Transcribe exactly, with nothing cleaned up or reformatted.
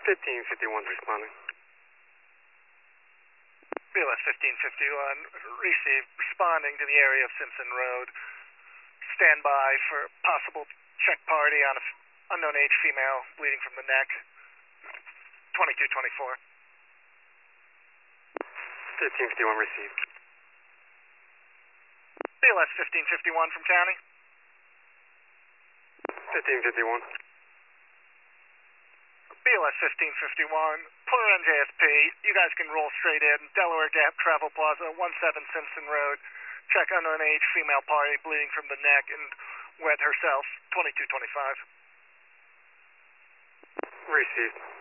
fifteen fifty-one responding. B L S fifteen fifty-one, received, responding to the area of Simpson Road. Stand by for possible check party on a unknown age female bleeding from the neck. twenty-two twenty-four. fifteen fifty-one received. B L S fifteen fifty-one from county. fifteen fifty-one. B L S fifteen fifty-one, Porter N J S P, you guys can roll straight in, Delaware Gap Travel Plaza, one seven Simpson Road, check unknown age female party bleeding from the neck and wet herself, twenty-two twenty-five. Received.